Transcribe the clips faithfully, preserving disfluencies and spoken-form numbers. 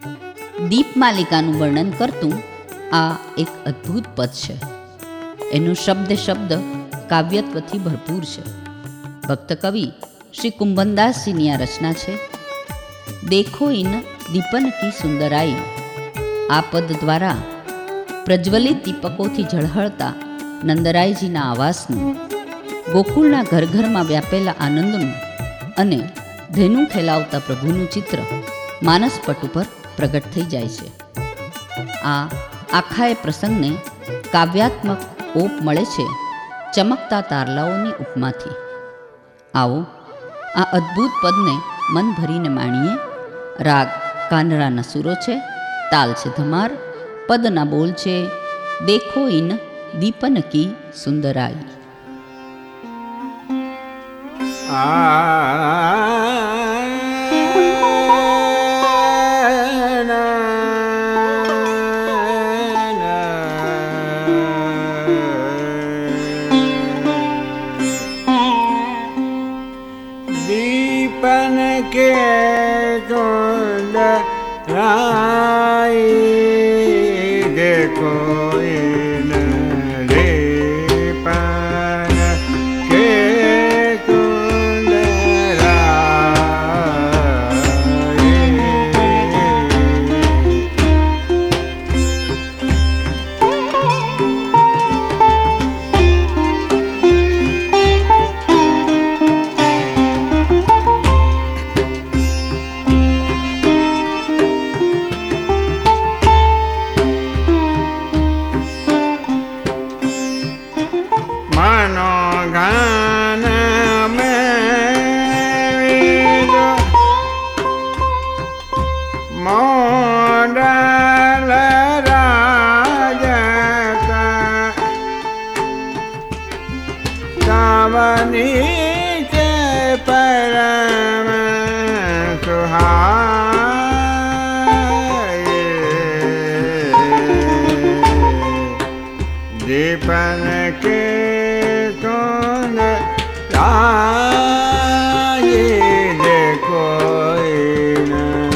દીપમાલિકાનું વર્ણન કરતું આ એક અદ્ભુત પદ છે. એનો શબ્દ શબ્દ કાવ્યત્વથી ભરપૂર છે. ભક્ત કવિ શ્રી કુંભનદાસજીની આ રચના છે. દેખો ઇન દીપન કી સુંદરાઈ. આ પદ દ્વારા પ્રજ્વલિત દીપકોથી ઝળહળતા નંદરાયજીના આવાસનું, ગોકુળના ઘર ઘરમાં વ્યાપેલા આનંદનું અને ધેનું ખેલાવતા પ્રભુનું ચિત્ર માનસપટ ઉપર પ્રગટ થઈ જાય છે. આ આખાએ પ્રસંગને કાવ્યાત્મક ઓપ મળે છે ચમકતા તારલાઓની ઉપમાથી. આવો આ અદ્ભુત પદને મન ભરીને માણીએ. રાગ કાનરાના સૂરો છે, તાલ છે ધમાર, પદના બોલ છે દેખો ઇન દીપન કી સુંદરાઈ. दीपन के सुंदराई देखो इन दीपन के परम सुहाए दीपन के सुंदराई देखो इन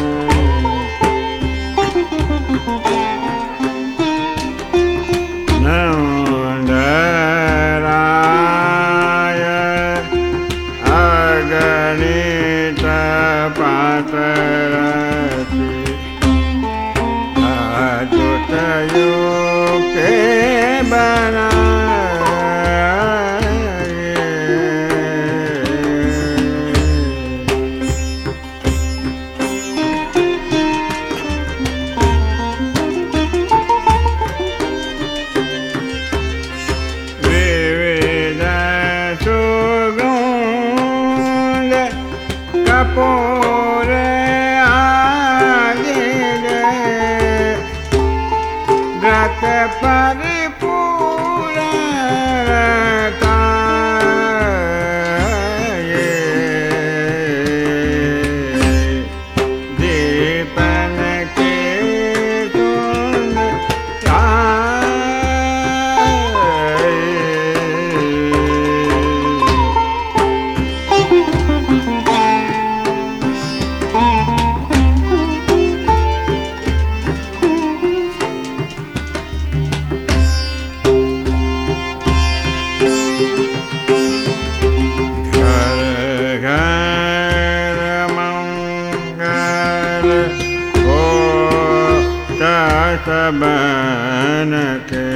बन के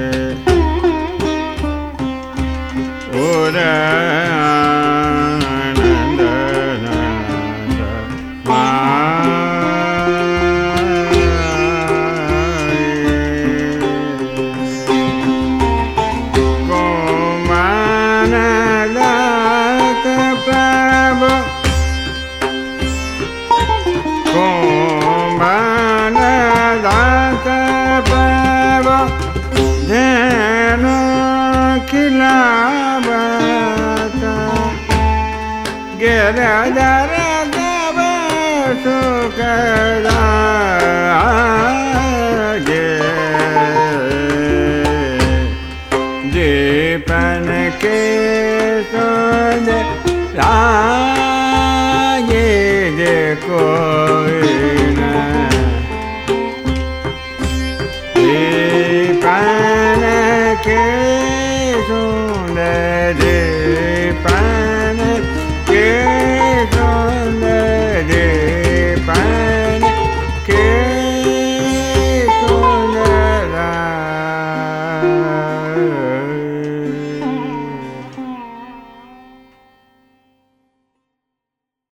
आनंद को मान दात प्रभु को मान दात धेनु खिलावता गिरधर देव सुखदा दीपन के सुंदराई देखो इन गा